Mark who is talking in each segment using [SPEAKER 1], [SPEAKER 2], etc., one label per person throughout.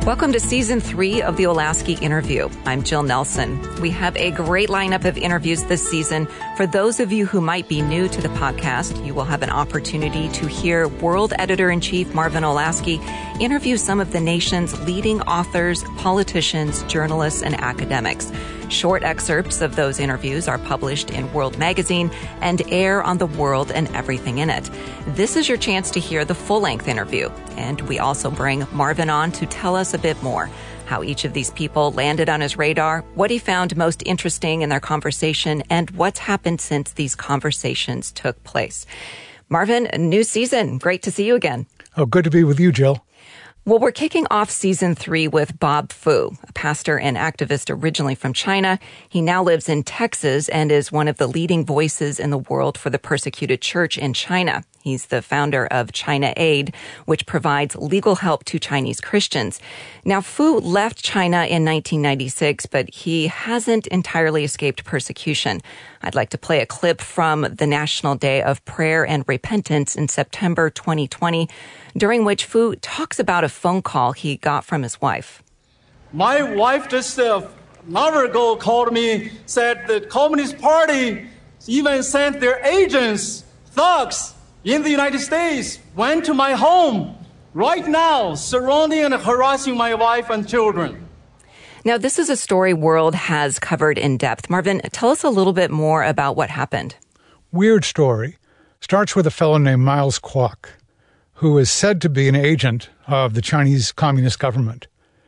[SPEAKER 1] Welcome to Season 3 of the Olasky Interview. I'm Jill Nelson. We have a great lineup of interviews this season. For those of you who might be new to the podcast, you will have an opportunity to hear World Editor-in-Chief Marvin Olasky interview some of the nation's leading authors, politicians, journalists, and academics. Short excerpts of those interviews are published in World Magazine and air on The World and everything in it. This is your chance to hear the full-length interview. And we also bring Marvin on to tell us a bit more, how each of these people landed on his radar, what he found most interesting in their conversation, and what's happened since these conversations took place. Marvin, new season. Great to see you again.
[SPEAKER 2] Oh, good to be with you, Jill.
[SPEAKER 1] Well, we're kicking off Season 3 with Bob Fu, a pastor and activist originally from China. He now lives in Texas and is one of the leading voices in the world for the persecuted church in China. He's the founder of China Aid, which provides legal help to Chinese Christians. Now, Fu left China in 1996, but he hasn't entirely escaped persecution. I'd like to play a clip from the National Day of Prayer and Repentance in September 2020, during which Fu talks about a phone call he got from his wife.
[SPEAKER 3] My wife just an hour ago called me, said the Communist Party even sent their agents, thugs, in the United States, went to my home right now, surrounding and harassing my wife and children.
[SPEAKER 1] Now, this is a story World has covered in depth. Marvin, tell us a little bit more about what happened.
[SPEAKER 2] Weird story. Starts with a fellow named Miles Kwok, who is said to be an agent of the Chinese Communist government.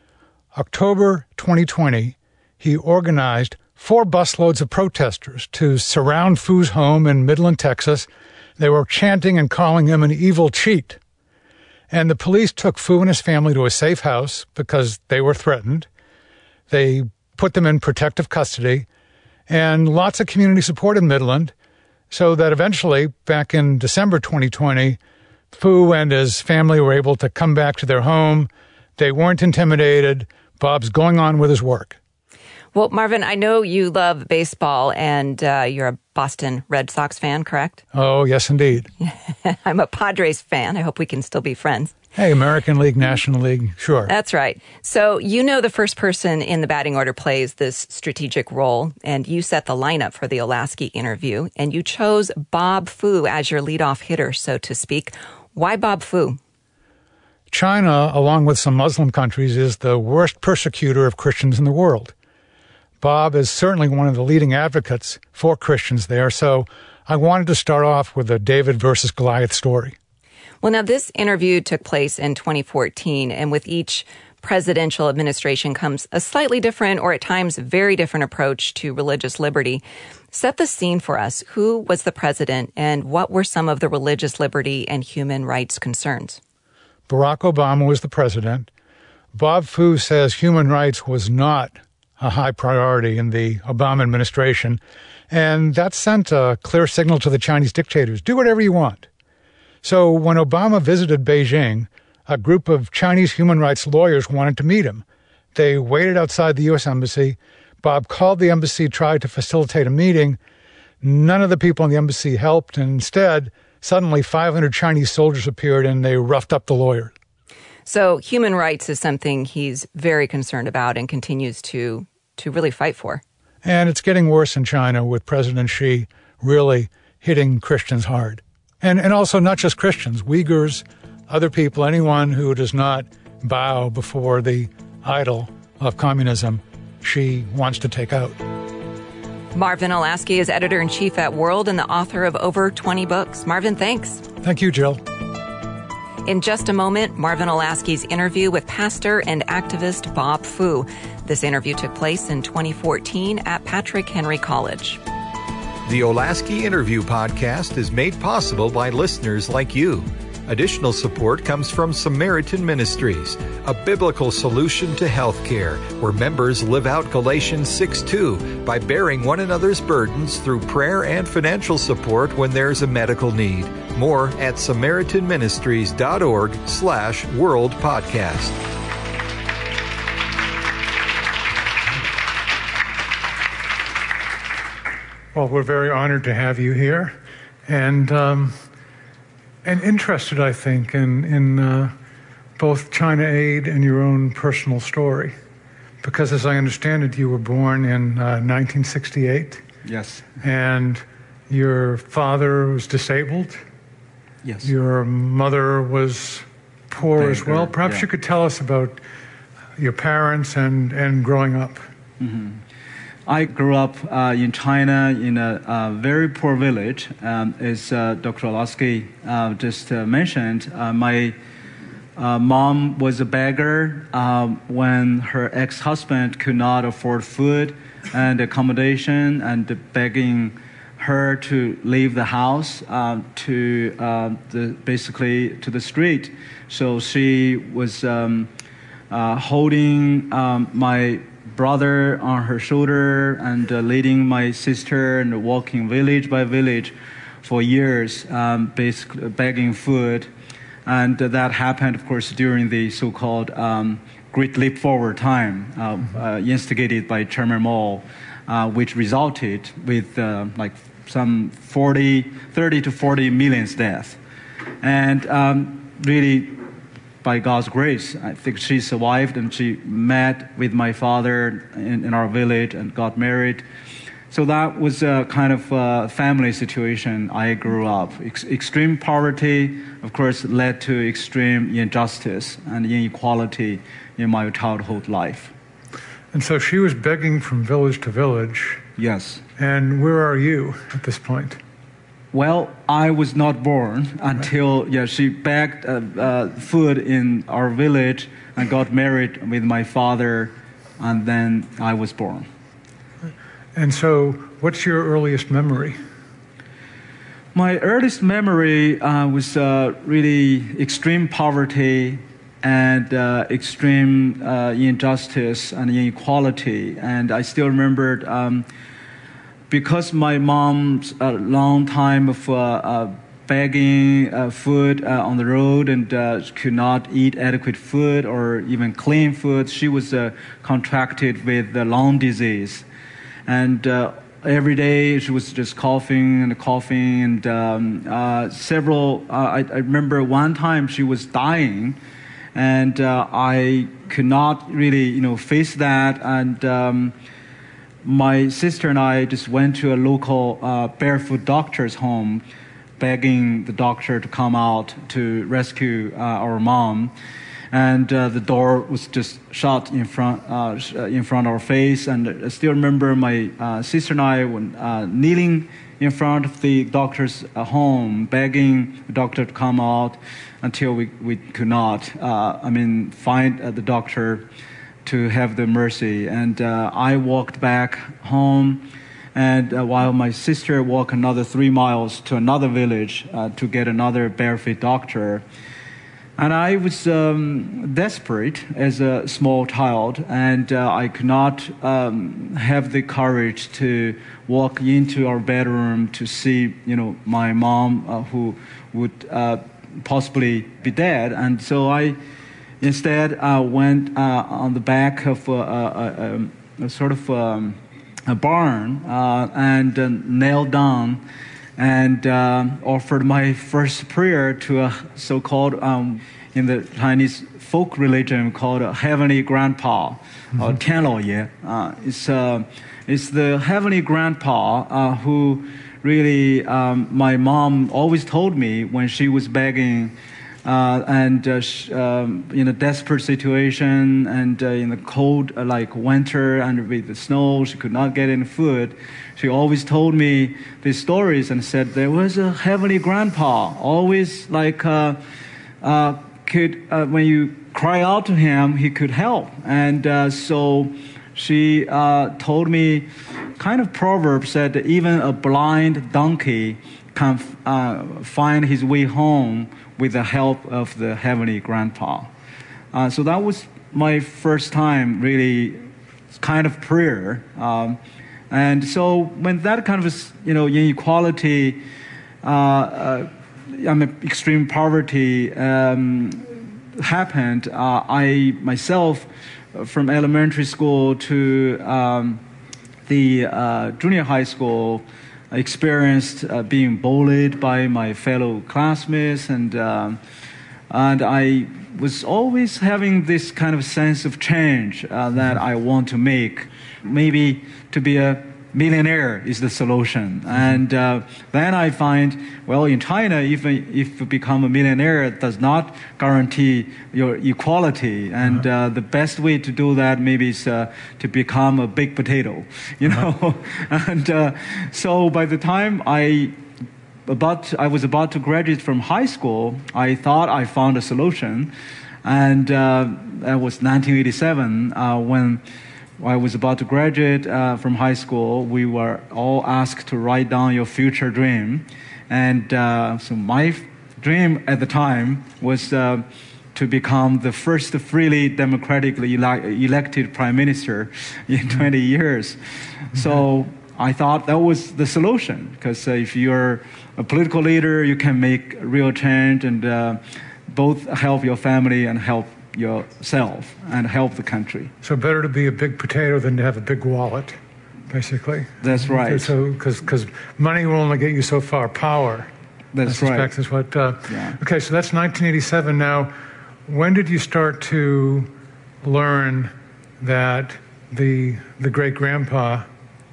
[SPEAKER 2] October 2020, he organized 4 busloads of protesters to surround Fu's home in Midland, Texas. They were chanting and calling him an evil cheat. And the police took Fu and his family to a safe house because they were threatened. They put them in protective custody and lots of community support in Midland, so that eventually, back in December 2020, Fu and his family were able to come back to their home. They weren't intimidated. Bob's going on with his work.
[SPEAKER 1] Well, Marvin, I know you love baseball, and you're a Boston Red Sox fan, correct?
[SPEAKER 2] Oh, yes, indeed.
[SPEAKER 1] I'm a Padres fan. I hope we can still be friends.
[SPEAKER 2] Hey, American League, National League, sure.
[SPEAKER 1] That's right. So you know the first person in the batting order plays this strategic role, and you set the lineup for the Olasky interview, and you chose Bob Fu as your leadoff hitter, so to speak. Why Bob Fu?
[SPEAKER 2] China, along with some Muslim countries, is the worst persecutor of Christians in the world. Bob is certainly one of the leading advocates for Christians there, so I wanted to start off with a David versus Goliath story.
[SPEAKER 1] Well, now this interview took place in 2014, and with each presidential administration comes a slightly different, or at times very different, approach to religious liberty. Set the scene for us. Who was the president, and what were some of the religious liberty and human rights concerns?
[SPEAKER 2] Barack Obama was the president. Bob Fu says human rights was not a high priority in the Obama administration, and that sent a clear signal to the Chinese dictators: do whatever you want. So when Obama visited Beijing, a group of Chinese human rights lawyers wanted to meet him. They waited outside the U.S. Embassy. Bob called the embassy, tried to facilitate a meeting. None of the people in the embassy helped, and instead, suddenly 500 Chinese soldiers appeared and they roughed up the lawyers.
[SPEAKER 1] So human rights is something he's very concerned about and continues to really fight for.
[SPEAKER 2] And it's getting worse in China with President Xi really hitting Christians hard. And also not just Christians, Uyghurs, other people, anyone who does not bow before the idol of communism, Xi wants to take out.
[SPEAKER 1] Marvin Olasky is editor-in-chief at World and the author of over 20 books. Marvin, thanks.
[SPEAKER 2] Thank you, Jill.
[SPEAKER 1] In just a moment, Marvin Olasky's interview with pastor and activist Bob Fu. This interview took place in 2014 at Patrick Henry College.
[SPEAKER 4] The Olasky Interview Podcast is made possible by listeners like you. Additional support comes from Samaritan Ministries, a biblical solution to health care, where members live out Galatians 6:2 by bearing one another's burdens through prayer and financial support when there's a medical need. More at samaritanministries.org/World Podcast.
[SPEAKER 2] Well, we're very honored to have you here, and interested, I think, in both China Aid and your own personal story. Because as I understand it, you were born in 1968.
[SPEAKER 5] Yes.
[SPEAKER 2] And your father was disabled.
[SPEAKER 5] Yes.
[SPEAKER 2] Your mother was poor as well. Perhaps
[SPEAKER 5] yeah.
[SPEAKER 2] you could tell us about your parents and growing up.
[SPEAKER 5] Mm-hmm. I grew up in China in a very poor village. As Dr. Olasky just mentioned, my mom was a beggar when her ex-husband could not afford food and accommodation, and begging her to leave the house basically to the street. So she was holding my brother on her shoulder and leading my sister and walking village by village for years, basically begging food. And that happened, of course, during the so-called Great Leap Forward time, instigated by Chairman Mao, which resulted with like some 30 to 40 million deaths. And really, by God's grace, I think she survived, and she met with my father in our village and got married. So that was a kind of family situation I grew up. Extreme poverty, of course, led to extreme injustice and inequality in my childhood life.
[SPEAKER 2] And so she was begging from village to village.
[SPEAKER 5] Yes.
[SPEAKER 2] And where are you at this point?
[SPEAKER 5] Well, I was not born until she begged food in our village and got married with my father, and then I was born.
[SPEAKER 2] And so what's your earliest memory?
[SPEAKER 5] My earliest memory was really extreme poverty and extreme injustice and inequality. And I still remembered because my mom's a long time of begging food on the road and could not eat adequate food or even clean food. She was contracted with the lung disease. And every day she was just coughing and several, I remember one time she was dying, and I could not really, face that. And my sister and I just went to a local barefoot doctor's home, begging the doctor to come out to rescue our mom. And the door was just shut in front of our face. And I still remember my sister and I were kneeling in front of the doctor's home, begging the doctor to come out until we could not, find the doctor to have the mercy. And I walked back home, and while my sister walked another 3 miles to another village to get another barefoot doctor. And I was desperate as a small child, and I could not have the courage to walk into our bedroom to see, my mom who would possibly be dead. And so I instead went on the back of a sort of a barn and knelt down and offered my first prayer to a so-called, in the Chinese folk religion, called a Heavenly Grandpa, or Tian Lao Ye. It's the Heavenly Grandpa who really, my mom always told me when she was begging and in a desperate situation and in the cold, like winter and with the snow, she could not get any food. She always told me these stories and said there was a Heavenly Grandpa, always like when you cry out to him, he could help. And so she told me kind of proverb said that even a blind donkey can find his way home with the help of the Heavenly Grandpa. So that was my first time really kind of prayer. And so when that kind of, inequality, extreme poverty happened, I myself, from elementary school to the junior high school, experienced being bullied by my fellow classmates, and I was always having this kind of sense of change that I want to make. Maybe to be a millionaire is the solution. And then I find, well, in China, if you become a millionaire, it does not guarantee your equality. And the best way to do that maybe is to become a big potato, you know. And so by the time I was about to graduate from high school, I thought I found a solution. And that was 1987 when I was about to graduate from high school. We were all asked to write down your future dream. And so my dream at the time was to become the first freely democratically elected prime minister in 20 years. So I thought that was the solution, because if you're a political leader, you can make real change and both help your family and help yourself and help the country.
[SPEAKER 2] So better to be a big potato than to have a big wallet, basically.
[SPEAKER 5] That's right.
[SPEAKER 2] So because money will only get you so far. Power.
[SPEAKER 5] That's right.
[SPEAKER 2] Is what. Okay, so that's 1987. Now, when did you start to learn that the great grandpa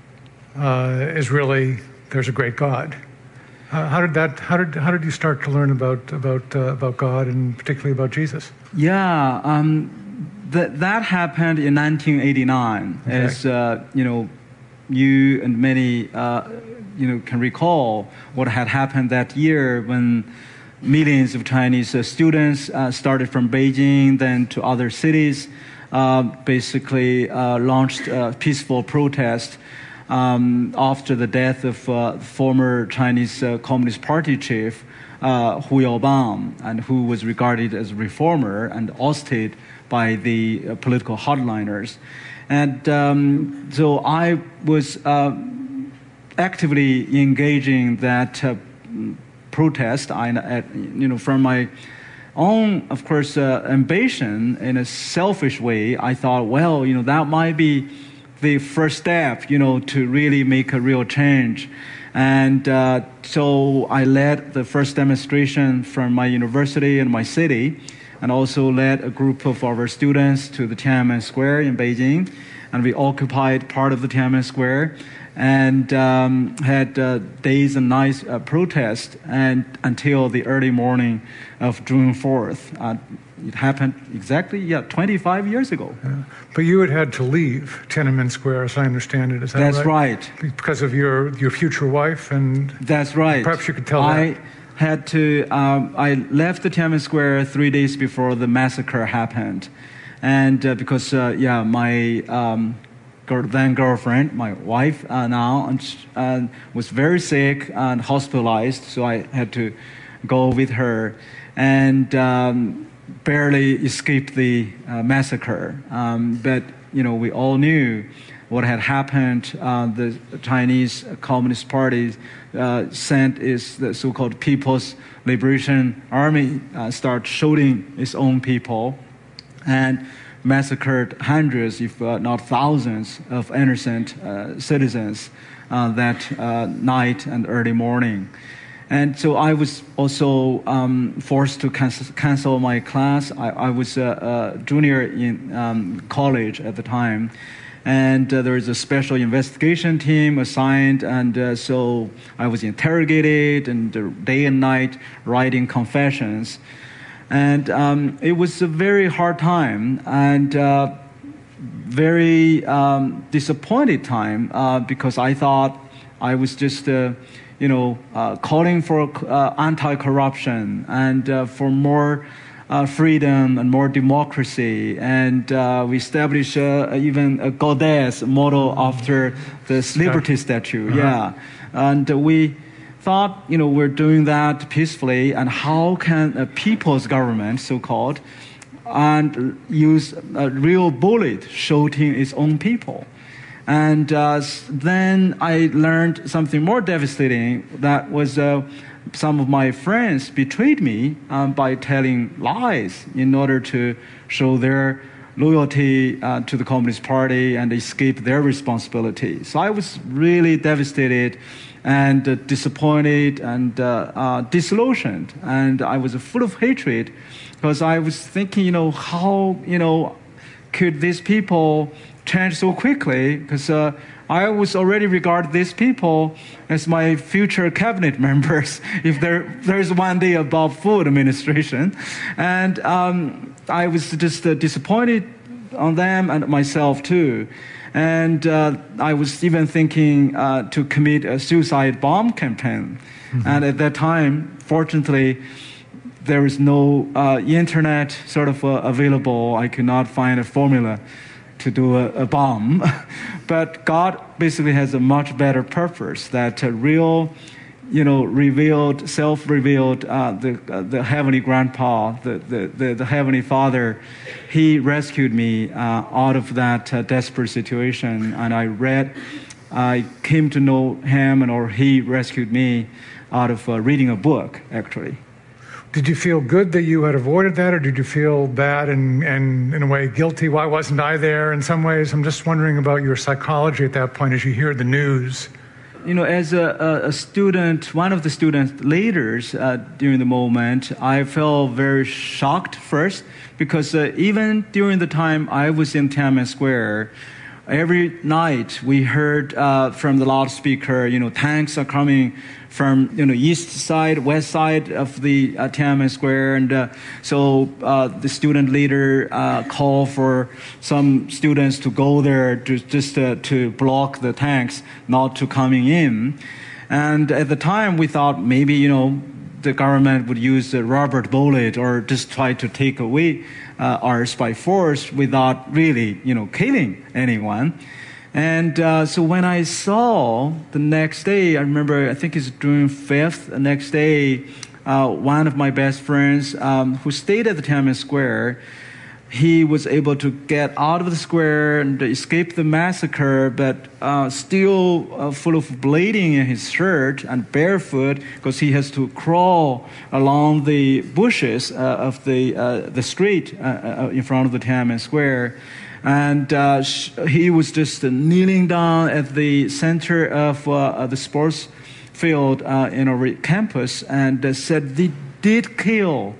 [SPEAKER 2] is really, there's a great God? How did you start to learn about God and particularly about Jesus?
[SPEAKER 5] Yeah, that happened in 1989. Okay. As you and many can recall what had happened that year when millions of Chinese students started from Beijing, then to other cities, basically launched a peaceful protest. After the death of former Chinese Communist Party chief Hu Yaobang, and who was regarded as a reformer and ousted by the political hardliners. And so I was actively engaging that protest. From my own, of course, ambition in a selfish way, I thought, well, that might be the first step, to really make a real change. And so I led the first demonstration from my university and my city, and also led a group of our students to the Tiananmen Square in Beijing. And we occupied part of the Tiananmen Square and had days and nights protest and until the early morning of June 4th. It happened exactly, 25 years ago.
[SPEAKER 2] Yeah. But you had to leave Tiananmen Square, as I understand it. Is that right?
[SPEAKER 5] That's right.
[SPEAKER 2] Because of your future wife? And
[SPEAKER 5] that's right.
[SPEAKER 2] Perhaps you could tell that.
[SPEAKER 5] I had to, I left the Tiananmen Square 3 days before the massacre happened. And because, my then girlfriend, my wife now, was very sick and hospitalized, so I had to go with her. And barely escaped the massacre. But, we all knew what had happened. The Chinese Communist Party sent the so-called People's Liberation Army, start shooting its own people and massacred hundreds, if not thousands, of innocent citizens that night and early morning. And so I was also forced to cancel my class. I was a junior in college at the time. And there was a special investigation team assigned. And so I was interrogated and day and night writing confessions. And it was a very hard time and very disappointed time because I thought I was just calling for anti-corruption and for more freedom and more democracy. And we established even a goddess model after this liberty statue. Yeah. And we thought, we're doing that peacefully. And how can a people's government, so-called, and use a real bullet shooting its own people? And then I learned something more devastating. That was some of my friends betrayed me by telling lies in order to show their loyalty to the Communist Party and escape their responsibility. So I was really devastated and disappointed and disillusioned. And I was full of hatred because I was thinking, how, could these people change so quickly? Because I was already regard these people as my future cabinet members if there's one day about food administration. And I was just disappointed on them and myself too. And I was even thinking to commit a suicide bomb campaign. Mm-hmm. And at that time, fortunately, there was no internet sort of available. I could not find a formula to do a bomb. But God basically has a much better purpose, that real, revealed, self-revealed, the Heavenly Grandpa, the Heavenly Father, He rescued me out of that desperate situation. And I came to know Him, or He rescued me out of reading a book, actually.
[SPEAKER 2] Did you feel good that you had avoided that, or did you feel bad and in a way guilty? Why wasn't I there? In some ways, I'm just wondering about your psychology at that point as you hear the news.
[SPEAKER 5] As a student, one of the student leaders during the moment, I felt very shocked first, because even during the time I was in Tiananmen Square, every night we heard from the loudspeaker, tanks are coming from east side, west side of the Tiananmen Square, and so the student leader called for some students to go there to block the tanks not to coming in. And at the time we thought maybe the government would use a rubber bullet or just try to take away ours by force without really killing anyone. And so when I saw the next day, I remember, I think it's June 5th, the next day, one of my best friends who stayed at the Tiananmen Square, he was able to get out of the square and escape the massacre, but still full of bleeding in his shirt and barefoot, because he has to crawl along the bushes of the street in front of the Tiananmen Square. And he was just kneeling down at the center of the sports field in our campus and said, they did kill.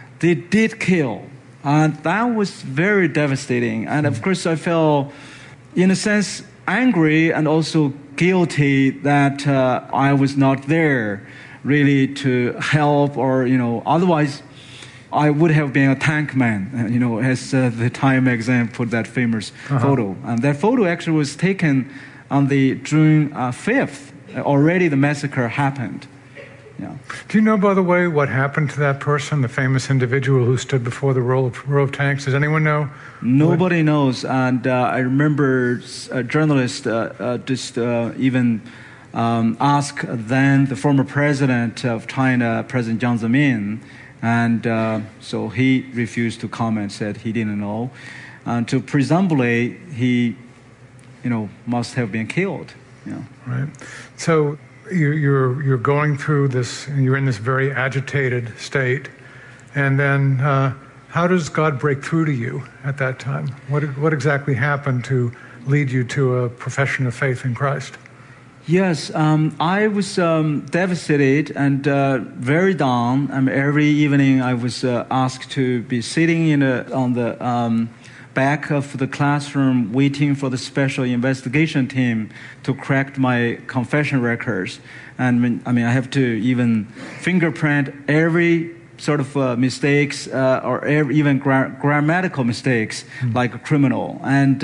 [SPEAKER 5] And that was very devastating. And of course, I felt, in a sense, angry and also guilty that I was not there really to help, or, otherwise I would have been a tank man, as the Time magazine put that famous photo. And that photo actually was taken on the June 5th. Already the massacre happened. Yeah.
[SPEAKER 2] Do you know, by the way, what happened to that person, the famous individual who stood before the row of tanks? Does anyone know?
[SPEAKER 5] Nobody knows. And I remember a journalist even asked then the former president of China, President Jiang Zemin, and so he refused to comment, said he didn't know. And so presumably he, must have been killed.
[SPEAKER 2] Right. So you're going through this, and you're in this very agitated state, and then how does God break through to you at that time? What exactly happened to lead you to a profession of faith in Christ?
[SPEAKER 5] Yes, I was devastated and very down. Every evening I was asked to be sitting on the back of the classroom waiting for the special investigation team to crack my confession records. And I have to even fingerprint every sort of mistakes or even grammatical mistakes like a criminal.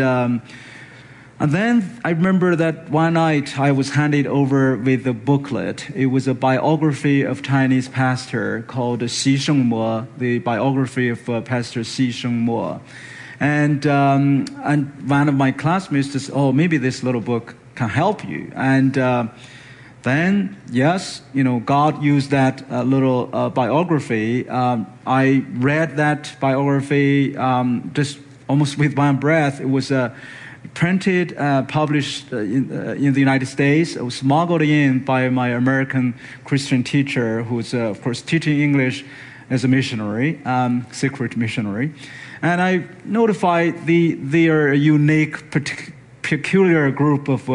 [SPEAKER 5] And then I remember that one night I was handed over with a booklet. It was a biography of Chinese pastor called Xi Shengmo, the biography of Pastor Xi Shengmo. And one of my classmates said, maybe this little book can help you. And then, yes, God used that little biography. I read that biography just almost with one breath. It was printed, published in the United States. It was smuggled in by my American Christian teacher, who's, of course, teaching English as a missionary, secret missionary. And I notified they are a unique, peculiar group of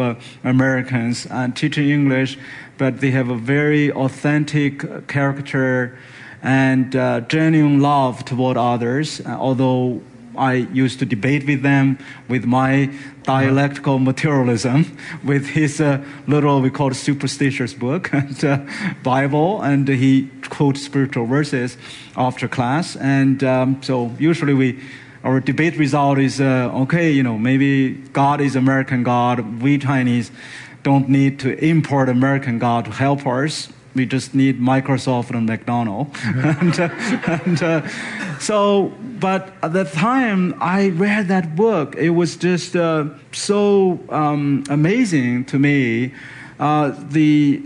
[SPEAKER 5] Americans teaching English, but they have a very authentic character and genuine love toward others, although I used to debate with them with my dialectical materialism, with his little, we call it superstitious book, and Bible, and he quotes spiritual verses after class. And so usually our debate result is, okay, maybe God is American God. We Chinese don't need to import American God to help us. We just need Microsoft and McDonald's. But at the time I read that book, it was just so amazing to me. The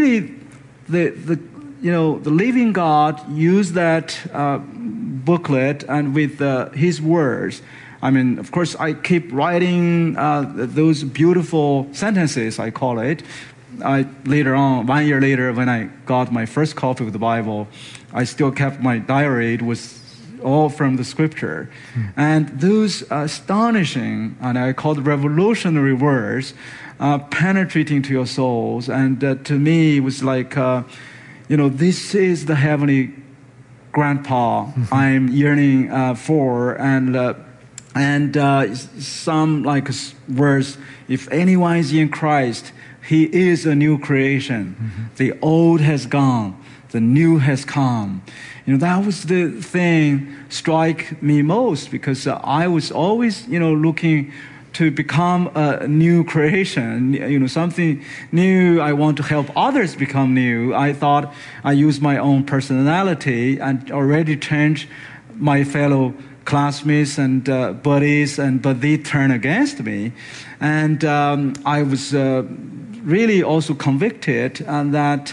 [SPEAKER 5] living God used that booklet and with his words. I mean, of course, I keep writing those beautiful sentences, I call it. Later on, 1 year later, when I got my first copy of the Bible, I still kept my diary. It was all from the scripture. And those astonishing, and I call it revolutionary words, penetrating to your souls. And to me, it was like, this is the heavenly grandpa I'm yearning for. And some like words, if anyone is in Christ, he is a new creation. The old has gone, the new has come. That was the thing strike me most, because I was always, looking to become a new creation, something new. I want to help others become new. I thought I used my own personality and already changed my fellow classmates and buddies, but they turned against me. And I was really also convicted that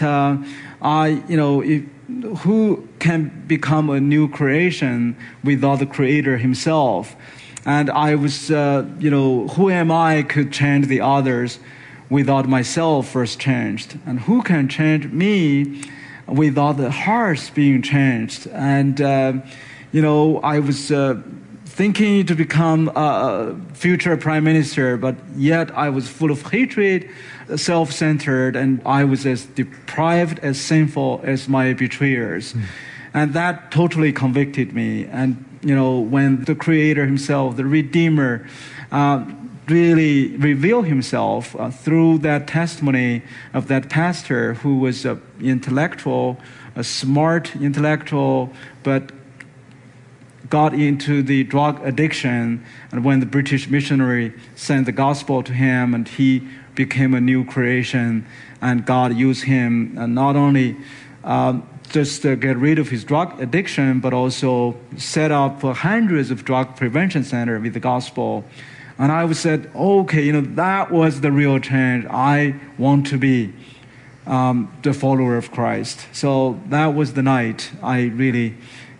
[SPEAKER 5] who can become a new creation without the Creator himself? And I was, who am I could change the others without myself first changed? And who can change me without the hearts being changed? And, I was thinking to become a future prime minister, but yet I was full of hatred, self-centered, and I was as deprived, as sinful as my betrayers. And that totally convicted me. And, when the Creator himself, the Redeemer, really revealed himself through that testimony of that pastor who was an intellectual, a smart intellectual, but got into the drug addiction, and when the British missionary sent the gospel to him, and he became a new creation, and God used him not only just to get rid of his drug addiction, but also set up hundreds of drug prevention centers with the gospel. And I said, okay, that was the real change. I want to be the follower of Christ. So that was the night I really,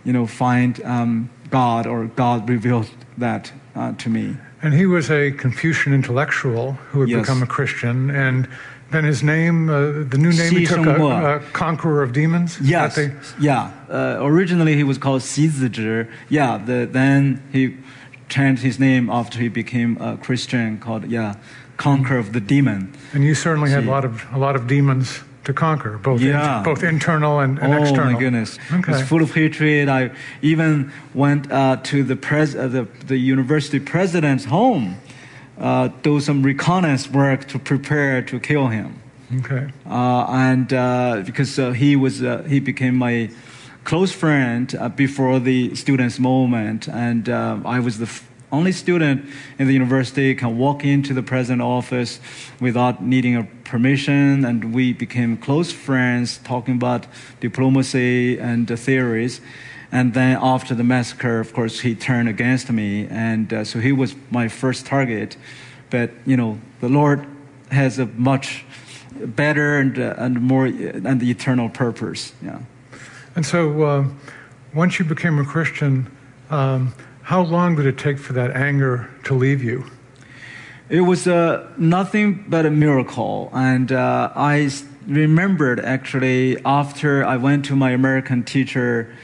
[SPEAKER 5] find God, or God revealed that to me.
[SPEAKER 2] And he was a Confucian intellectual who had become a Christian, and then his name, the new name he took, Conqueror of Demons?
[SPEAKER 5] Yes, originally he was called Xi Zizhi. Then he changed his name after he became a Christian, called, Conqueror of the Demon.
[SPEAKER 2] And you certainly had a lot of demons to conquer, both internal and external.
[SPEAKER 5] Oh my goodness! Okay. I was full of hatred. I even went to the university president's home, do some reconnaissance work to prepare to kill him.
[SPEAKER 2] Okay.
[SPEAKER 5] And because he became my close friend before the students' movement, and I was the only student in the university can walk into the president's office without needing a permission, and we became close friends, talking about diplomacy and theories. And then after the massacre, of course, he turned against me, and so he was my first target. But the Lord has a much better and more and the eternal purpose. Yeah.
[SPEAKER 2] And so, once you became a Christian, how long did it take for that anger to leave you?
[SPEAKER 5] It was nothing but a miracle. And I remembered, actually, after I went to my American teacher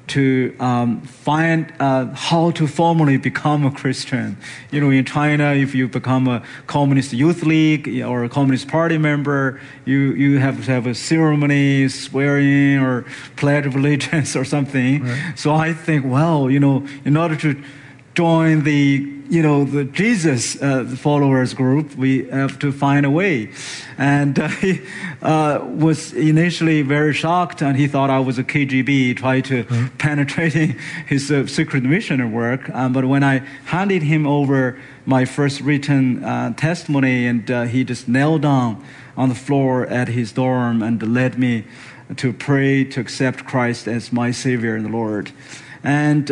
[SPEAKER 5] to find how to formally become a Christian. In China, if you become a Communist Youth League or a Communist Party member, you have to have a ceremony, swearing or pledge of allegiance or something. Right. So I think, in order to join the Jesus followers group, we have to find a way. And he was initially very shocked, and he thought I was a KGB, tried to penetrating his secret mission work. But when I handed him over my first written testimony, and he just knelt down on the floor at his dorm and led me to pray to accept Christ as my Savior and Lord. And,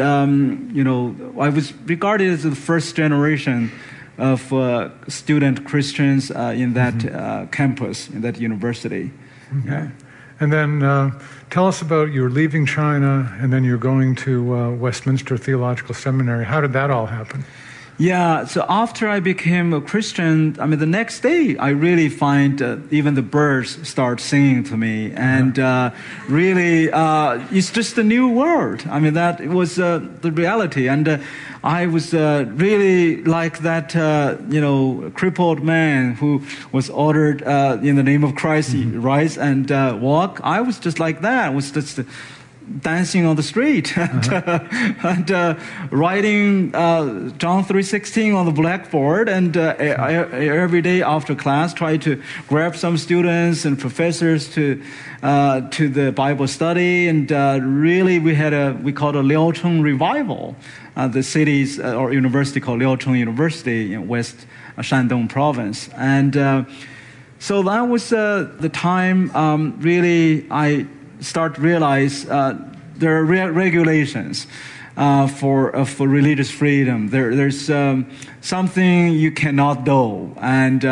[SPEAKER 5] I was regarded as the first generation of student Christians in that campus, in that university.
[SPEAKER 2] Okay. Yeah. And then tell us about your leaving China, and then you're going to Westminster Theological Seminary. How did that all happen?
[SPEAKER 5] Yeah, so after I became a Christian, the next day I really find even the birds start singing to me. And really, it's just a new world. That was the reality. And I was really like that, crippled man who was ordered in the name of Christ, rise and walk. I was just like that. I was just dancing on the street and writing John 3:16 on the blackboard, and every day after class try to grab some students and professors to the Bible study. And really we called a Liaocheng revival. The city's or university called Liaocheng University in West Shandong province. And so that was the time really I start to realize there are regulations for religious freedom. There's something you cannot do. And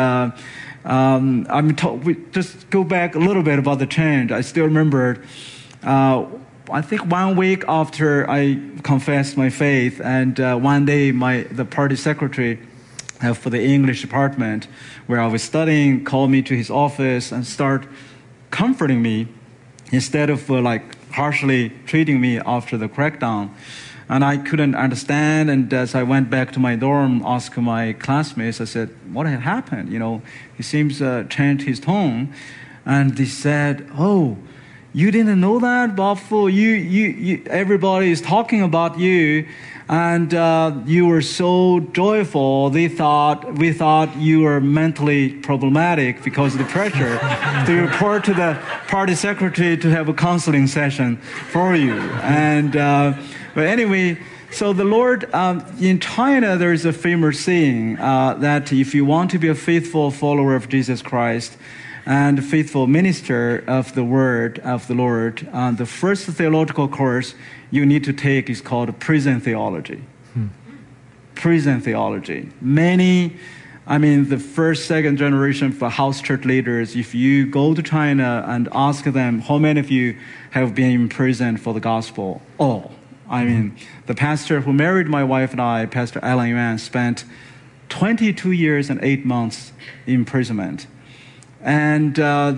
[SPEAKER 5] we just go back a little bit about the change. I still remember, I think 1 week after I confessed my faith, and one day the party secretary for the English department where I was studying called me to his office and start comforting me, instead of harshly treating me after the crackdown. And I couldn't understand, and as I went back to my dorm, asked my classmates, I said, what had happened? He seems changed his tone. And they said, oh, you didn't know that, Bob Fu? You everybody is talking about you, and you were so joyful. We thought you were mentally problematic because of the pressure to report to the party secretary to have a counseling session for you. And but anyway, so the Lord, in China, there is a famous saying that if you want to be a faithful follower of Jesus Christ and a faithful minister of the word of the Lord, the first theological course you need to take is called prison theology. Prison theology. The first, second generation for house church leaders, if you go to China and ask them, how many of you have been imprisoned for the gospel? All. The pastor who married my wife and I, Pastor Alan Yuan, spent 22 years and 8 months in imprisonment. And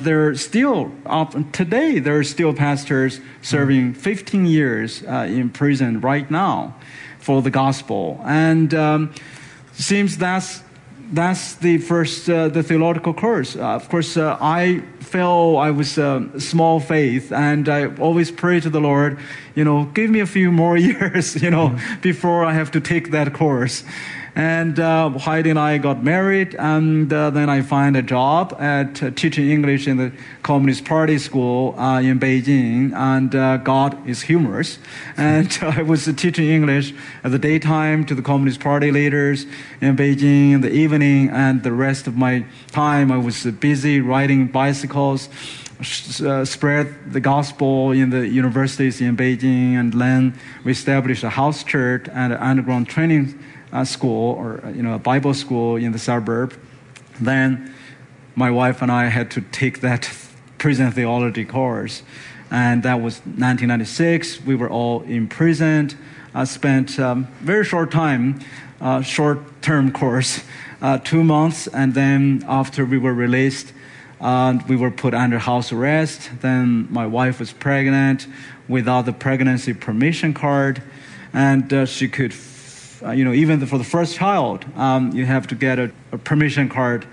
[SPEAKER 5] today there are still pastors serving 15 years in prison right now for the gospel. And seems that's the first the theological course. Of course, I felt I was small faith, and I always pray to the Lord, give me a few more years, before I have to take that course. And Heidi and I got married, and then I find a job at teaching English in the Communist Party school in Beijing. And God is humorous. And I was teaching English at the daytime to the Communist Party leaders in Beijing in the evening, and the rest of my time I was busy riding bicycles, spread the gospel in the universities in Beijing, and then we established a house church and an underground training school, or a Bible school in the suburb. Then my wife and I had to take that prison theology course, and that was 1996. We were all imprisoned. I spent very short time, short-term course, 2 months, and then after we were released, We were put under house arrest. Then my wife was pregnant without the pregnancy permission card. And she could, even for the first child, you have to get a permission card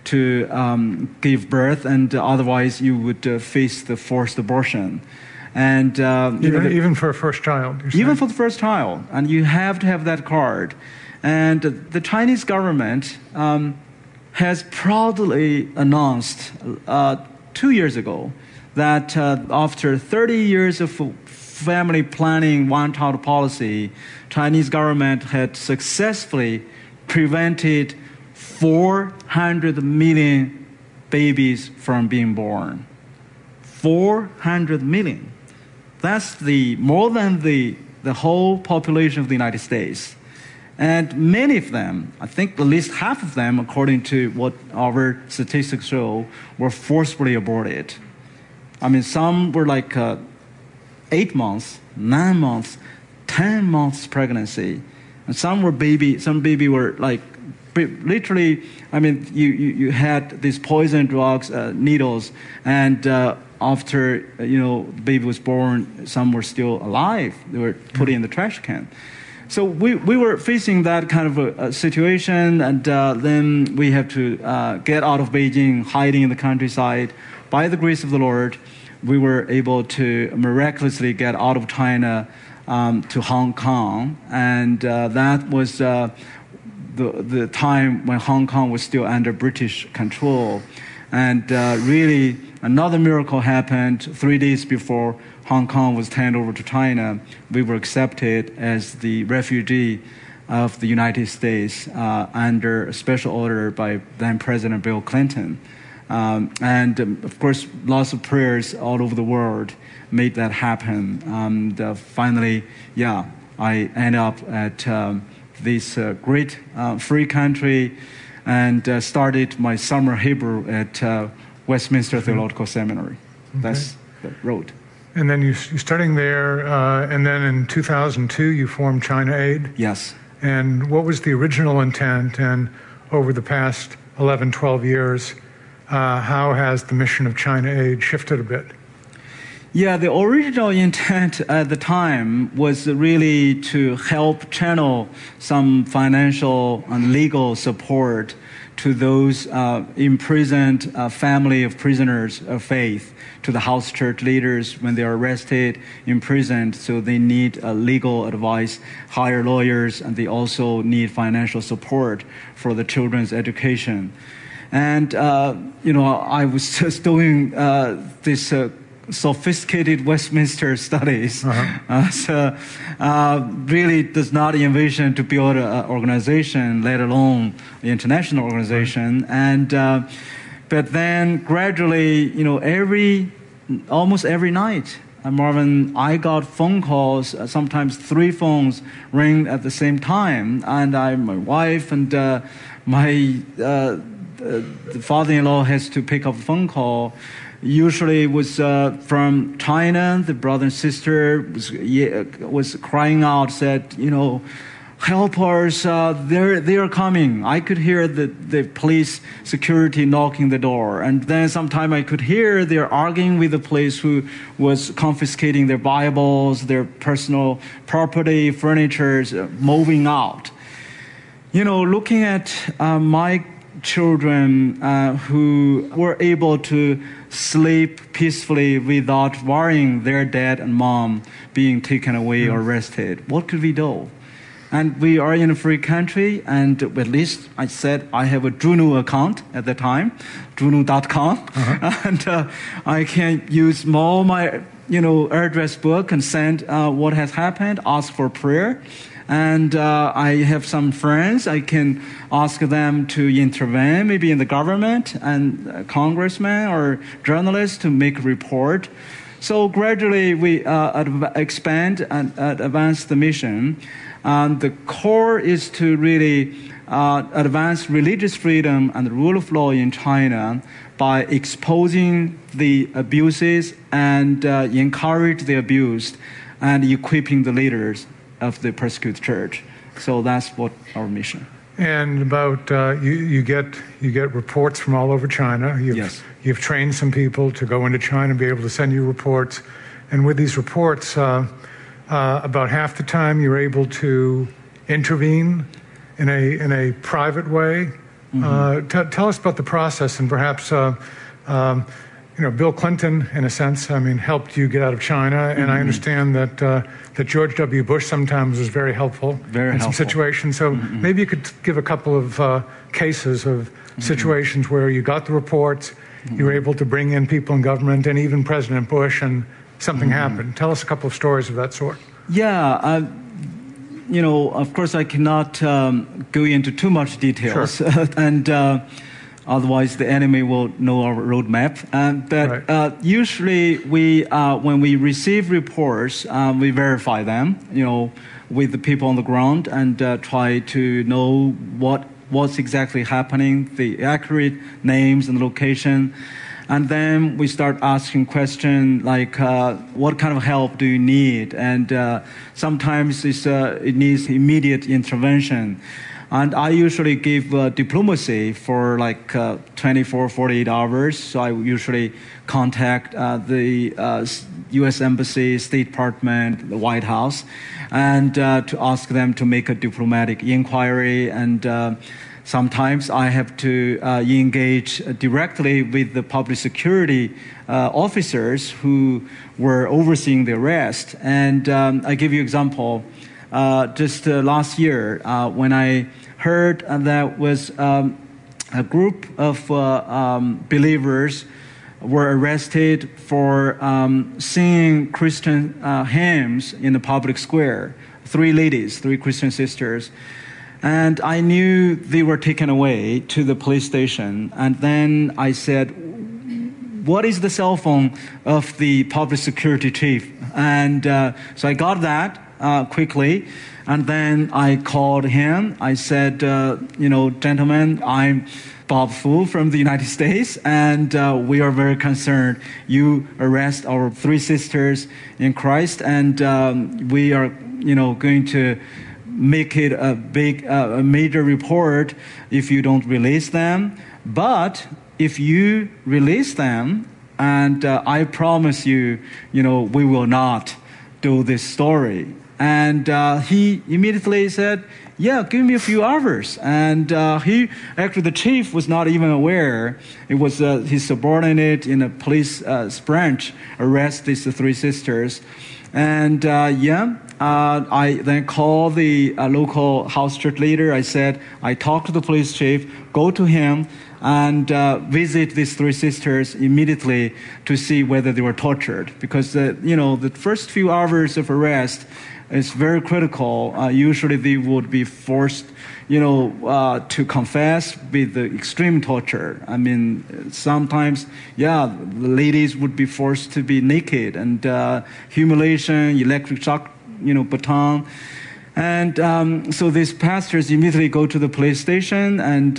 [SPEAKER 5] to give birth, and otherwise you would face the forced abortion. And
[SPEAKER 2] even for a first child?
[SPEAKER 5] Even for the first child. And you have to have that card. And the Chinese government has proudly announced 2 years ago that after 30 years of family planning one-child policy, Chinese government had successfully prevented 400 million babies from being born. 400 million. That's more than the whole population of the United States. And many of them, I think at least half of them, according to what our statistics show, were forcibly aborted. I mean, some were like 8 months, 9 months, 10 months pregnancy. And some baby were like, literally, I mean, you had these poison drugs, needles, and after, the baby was born, some were still alive. They were put in the trash can. So we were facing that kind of a situation, and then we had to get out of Beijing, hiding in the countryside. By the grace of the Lord, we were able to miraculously get out of China to Hong Kong, and that was the time when Hong Kong was still under British control. And really, another miracle happened 3 days before Hong Kong was turned over to China. We were accepted as the refugee of the United States under a special order by then President Bill Clinton. And of course, lots of prayers all over the world made that happen. And finally, I ended up at this great free country and started my summer Hebrew at Westminster Theological Seminary. Okay. That's the road.
[SPEAKER 2] And then you're studying there, and then in 2002 you formed China Aid?
[SPEAKER 5] Yes.
[SPEAKER 2] And what was the original intent, and over the past 11, 12 years, how has the mission of China Aid shifted a bit?
[SPEAKER 5] Yeah, the original intent at the time was really to help channel some financial and legal support to those imprisoned family of prisoners of faith, to the house church leaders when they are arrested, imprisoned, so they need legal advice, hire lawyers, and they also need financial support for the children's education. And, I was just doing this sophisticated Westminster studies. So really does not envision to build an organization, let alone the international organization. And but then gradually, almost every night, Marvin, I got phone calls, sometimes 3 phones ring at the same time, and my wife and the father-in-law has to pick up a phone call. Usually it was from China. The brother and sister was crying out, said, help us, they are coming. I could hear the police security knocking the door. And then sometime I could hear they're arguing with the police who was confiscating their Bibles, their personal property, furniture, moving out. Looking at my children who were able to sleep peacefully without worrying their dad and mom being taken away or arrested. What could we do? And we are in a free country, and at least I said I have a Juno account at the time, Juno.com, and I can use all my address book and send what has happened, ask for prayer. And I have some friends. I can ask them to intervene, maybe in the government and congressmen or journalists to make a report. So gradually we expand and advance the mission. The core is to really advance religious freedom and the rule of law in China by exposing the abuses and encourage the abused and equipping the leaders of the persecuted church. So that's what our mission.
[SPEAKER 2] And about you get reports from all over China.
[SPEAKER 5] Yes.
[SPEAKER 2] You've trained some people to go into China and be able to send you reports. And with these reports, about half the time you're able to intervene in a private way. Tell us about the process, and perhaps Bill Clinton, in a sense, helped you get out of China, and I understand that George W. Bush sometimes was very helpful in some situations. So maybe you could give a couple of cases of situations where you got the reports, you were able to bring in people in government, and even President Bush, and something happened. Tell us a couple of stories of that sort.
[SPEAKER 5] Yeah. Of course, I cannot go into too much details, sure. And otherwise the enemy will know our roadmap. But right. Usually, when we receive reports, we verify them, with the people on the ground, and try to know what's exactly happening, the accurate names and location. And then we start asking questions like, what kind of help do you need? And sometimes it needs immediate intervention. And I usually give diplomacy for 24, 48 hours. So I usually contact the U.S. Embassy, State Department, the White House, and to ask them to make a diplomatic inquiry. And sometimes I have to engage directly with the public security officers who were overseeing the arrest. And I give you an example. Just last year, when I heard that was a group of believers were arrested for singing Christian hymns in the public square. 3 Christian sisters. And I knew they were taken away to the police station. And then I said, what is the cell phone of the public security chief? And so I got that quickly. And then I called him. I said, gentlemen, I'm Bob Fu from the United States, and we are very concerned. You arrest our 3 sisters in Christ, and we are, going to make it a major report if you don't release them. But if you release them, and I promise you, we will not do this story. And he immediately said, yeah, give me a few hours. And the chief was not even aware. It was his subordinate in a police branch arrested these 3 sisters. And I then called the local house church leader. I said, I talked to the police chief, go to him and visit these 3 sisters immediately to see whether they were tortured. Because, the first few hours of arrest is very critical. Usually they would be forced, to confess with the extreme torture. Sometimes, the ladies would be forced to be naked and humiliation, electric shock, baton. And so these pastors immediately go to the police station, and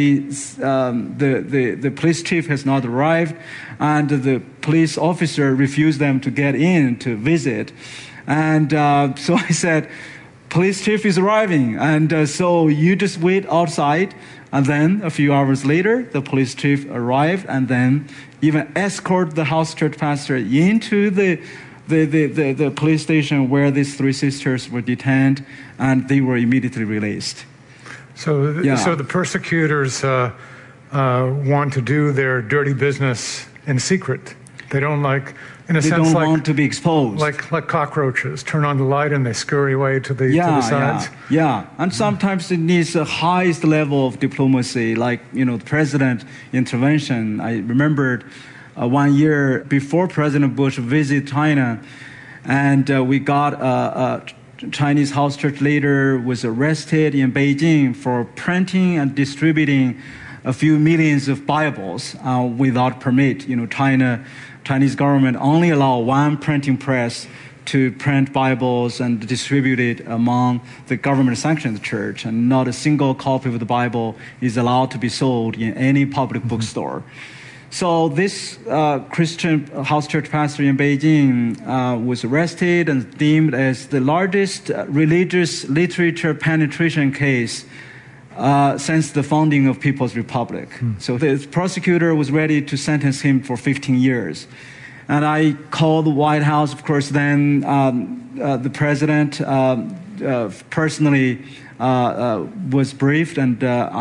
[SPEAKER 5] the police chief has not arrived, and the police officer refused them to get in to visit. And so I said, police chief is arriving, and so you just wait outside. And then a few hours later, the police chief arrived, and then even escort the house church pastor into the police station where these 3 sisters were detained, and they were immediately released.
[SPEAKER 2] So the persecutors want to do their dirty business in secret. They don't
[SPEAKER 5] they don't want to be exposed.
[SPEAKER 2] Like cockroaches, turn on the light and they scurry away to the sides.
[SPEAKER 5] Yeah. And sometimes it needs the highest level of diplomacy, like, the president intervention. I remembered 1 year before President Bush visited China, and we got a Chinese house church leader was arrested in Beijing for printing and distributing a few millions of Bibles without permit. Chinese government only allow 1 printing press to print Bibles and distribute it among the government-sanctioned church, and not a single copy of the Bible is allowed to be sold in any public bookstore. So this Christian house church pastor in Beijing was arrested and deemed as the largest religious literature penetration case since the founding of People's Republic. So the prosecutor was ready to sentence him for 15 years. And I called the White House, of course, then the president personally was briefed, and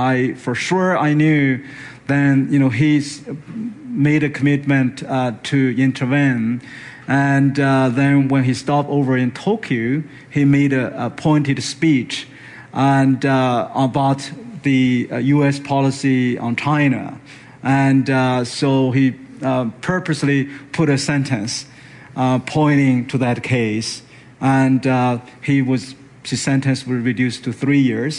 [SPEAKER 5] I knew then, he's made a commitment to intervene. And then when he stopped over in Tokyo, he made a pointed speech and about the U.S. policy on China. And so he purposely put a sentence pointing to that case. And his sentence was reduced to 3 years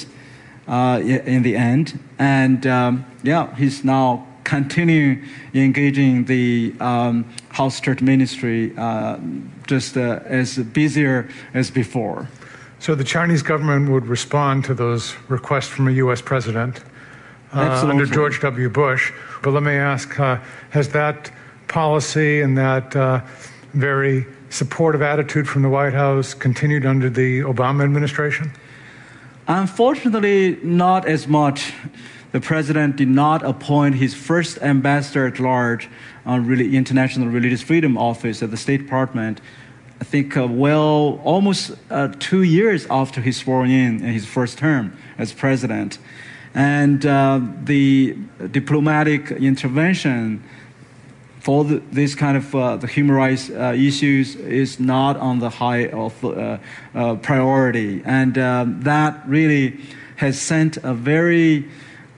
[SPEAKER 5] in the end. And he's now continuing engaging the House Church Ministry just as busier as before.
[SPEAKER 2] So the Chinese government would respond to those requests from a U.S. president under George W. Bush. But let me ask, has that policy and that very supportive attitude from the White House continued under the Obama administration?
[SPEAKER 5] Unfortunately, not as much. The president did not appoint his first ambassador at large on International Religious Freedom Office at the State Department, I think, almost 2 years after he swore in his first term as president. And the diplomatic intervention for this kind of the human rights issues is not on the high of priority. And that really has sent a very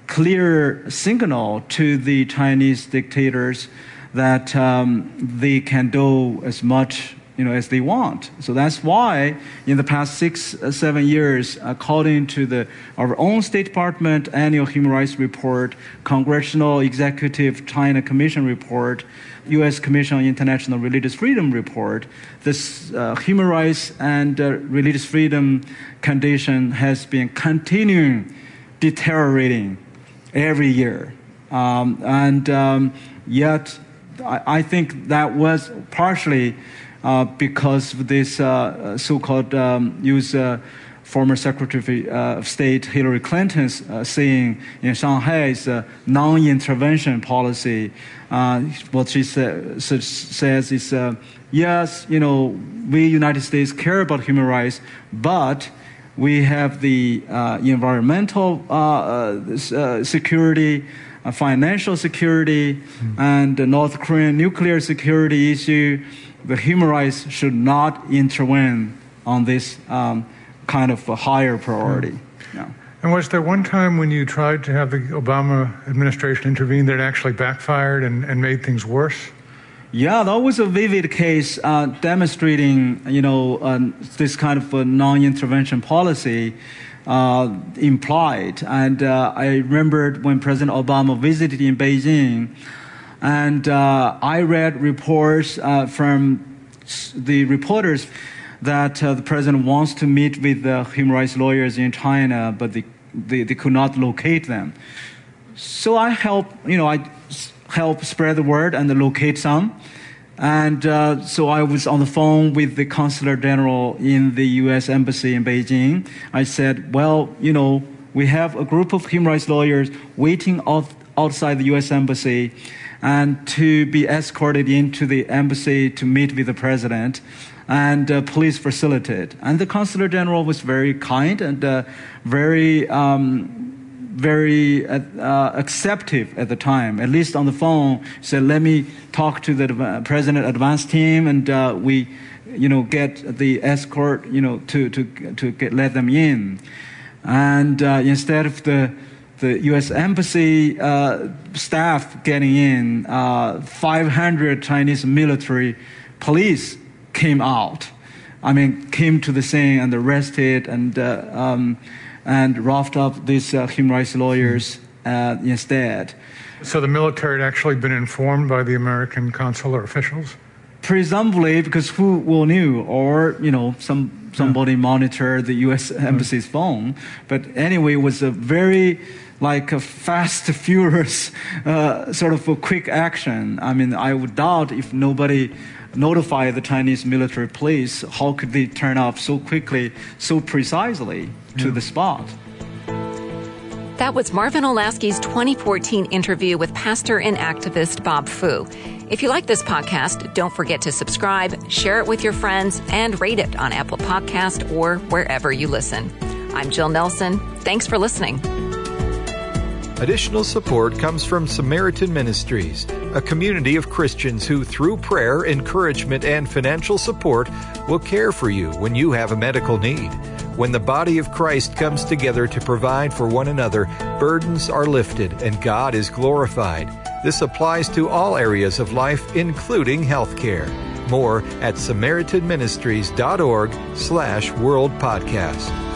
[SPEAKER 5] clear signal to the Chinese dictators that they can do as much as they want. So that's why in the past 6-7 years, according to our own State Department annual human rights report, Congressional Executive China Commission report, U.S. Commission on International Religious Freedom report, this human rights and religious freedom condition has been continuing deteriorating every year. Yet I think that was partially because of this so-called former Secretary of State Hillary Clinton's saying in Shanghai's non-intervention policy. What she says is, yes, we United States care about human rights, but we have the environmental security, financial security, and the North Korean nuclear security issue. The human rights should not intervene on this kind of a higher priority. Yeah.
[SPEAKER 2] And was there one time when you tried to have the Obama administration intervene that actually backfired and made things worse?
[SPEAKER 5] Yeah, that was a vivid case demonstrating, this kind of a non-intervention policy implied. And I remembered when President Obama visited in Beijing, and I read reports from the reporters that the president wants to meet with the human rights lawyers in China, but they could not locate them. So I helped spread the word and locate some. And so I was on the phone with the consular general in the U.S. Embassy in Beijing. I said, we have a group of human rights lawyers waiting outside the U.S. Embassy and to be escorted into the embassy to meet with the president. And please facilitate. And the consular general was very kind and very acceptive at the time. At least on the phone, said, "Let me talk to the president advance team, and we, get the escort, to let them in." And instead of the U.S. Embassy staff getting in, 500 Chinese military police came out. Came to the scene and arrested and roughed up these human rights lawyers instead.
[SPEAKER 2] So the military had actually been informed by the American consular officials?
[SPEAKER 5] Presumably, because who will knew, or somebody monitored the U.S. Embassy's phone. But anyway, it was a very a fast, furious sort of a quick action. I would doubt if nobody notified the Chinese military police, how could they turn up so quickly, so precisely to the spot?
[SPEAKER 1] That was Marvin Olasky's 2014 interview with pastor and activist Bob Fu. If you like this podcast, don't forget to subscribe, share it with your friends, and rate it on Apple Podcast or wherever you listen. I'm Jill Nelson. Thanks for listening.
[SPEAKER 4] Additional support comes from Samaritan Ministries, a community of Christians who, through prayer, encouragement, and financial support, will care for you when you have a medical need. When the body of Christ comes together to provide for one another, burdens are lifted and God is glorified. This applies to all areas of life, including healthcare. More at SamaritanMinistries.org/World Podcast.